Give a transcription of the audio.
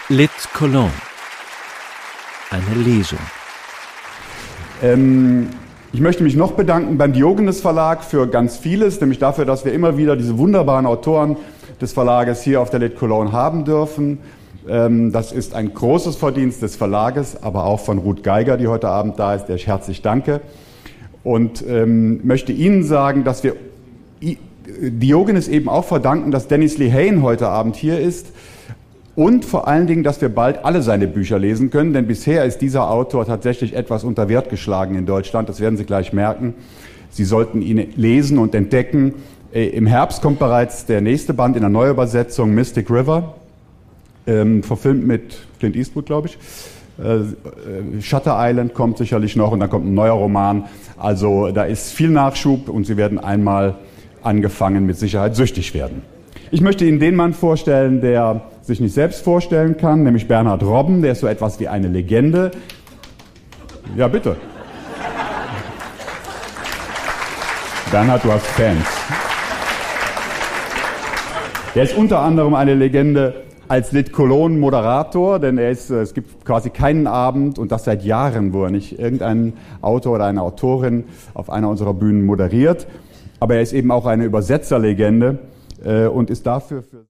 Lit Cologne. Eine Lesung. Ich möchte mich noch bedanken beim Diogenes Verlag für ganz vieles, nämlich dafür, dass wir immer wieder diese wunderbaren Autoren des Verlages hier auf der Lit Cologne haben dürfen. Das ist ein großes Verdienst des Verlages, aber auch von Ruth Geiger, die heute Abend da ist, der ich herzlich danke. Und möchte Ihnen sagen, dass wir Diogenes eben auch verdanken, dass Dennis Lehane heute Abend hier ist und vor allen Dingen, dass wir bald alle seine Bücher lesen können, denn bisher ist dieser Autor tatsächlich etwas unter Wert geschlagen in Deutschland, das werden Sie gleich merken. Sie sollten ihn lesen und entdecken. Im Herbst kommt bereits der nächste Band in der Neuübersetzung, Mystic River, verfilmt mit Clint Eastwood, glaube ich. Shutter Island kommt sicherlich noch und dann kommt ein neuer Roman. Also da ist viel Nachschub und Sie werden einmal angefangen mit Sicherheit süchtig werden. Ich möchte Ihnen den Mann vorstellen, der sich nicht selbst vorstellen kann, nämlich Bernhard Robben, der ist so etwas wie eine Legende. Ja, bitte. Bernhard, du hast Fans. Der ist unter anderem eine Legende als Lit Cologne Moderator, denn es gibt quasi keinen Abend, und das seit Jahren, wo er nicht irgendeinen Autor oder eine Autorin auf einer unserer Bühnen moderiert. Aber er ist eben auch eine Übersetzerlegende und ist dafür